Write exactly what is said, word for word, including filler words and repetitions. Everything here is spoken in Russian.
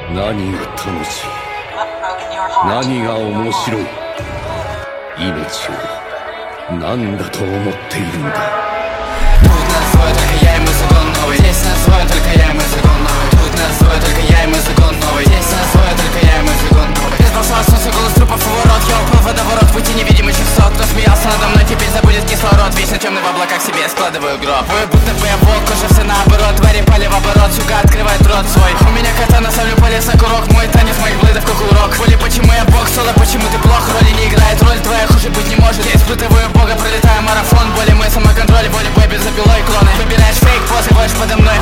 何が楽しい、何が面白い、命を何だと思っているんだ。 Тут нас двое, только я и мой закон новый. Здесь нас двое, только я и мой закон новый. Тут нас двое, только я и мой закон новый. Здесь нас двое, только я и мой закон новый. Из волшебства солнце, голос трупов и ворот. Я упал в водоворот, пути невидимый часов. Кто смеялся надо мной, теперь забудет кислород. Вечно темный в облаках себе складываю гроб. Вы будто бы я волк, кожа все наоборот. Твари пали в оборот, сука открывает рот свой. У меня катана, ставлю полез на курок. Мой танец моих блэдов как урок. Воли, почему я бог, соло, почему ты плох. Роли не играет, роль твоя хуже быть не может. Я испытываю бога, пролетаю марафон. Боли мой самоконтроль, воли бой без запилой клоны. Выбираешь фейк, позы, будешь подо мной.